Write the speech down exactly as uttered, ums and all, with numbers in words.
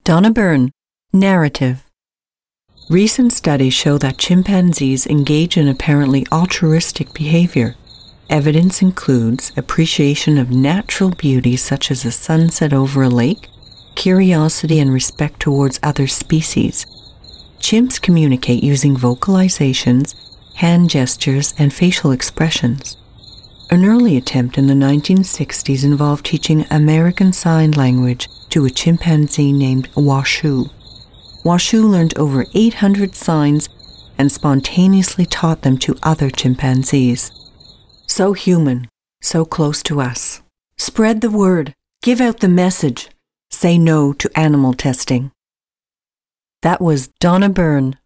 Donna Byrne, narrative. Recent studies show that chimpanzees engage in apparently altruistic behavior. Evidence includes appreciation of natural beauty such as a sunset over a lake, curiosity and respect towards other species. Chimps communicate using vocalizations, hand gestures, and facial expressions. An early attempt in the nineteen sixties involved teaching American Sign Language to a chimpanzee named Washoe. Washoe learned over eight hundred signs and spontaneously taught them to other chimpanzees. So human, so close to us. Spread the word, give out the message, say no to animal testing. That was Donna Byrne.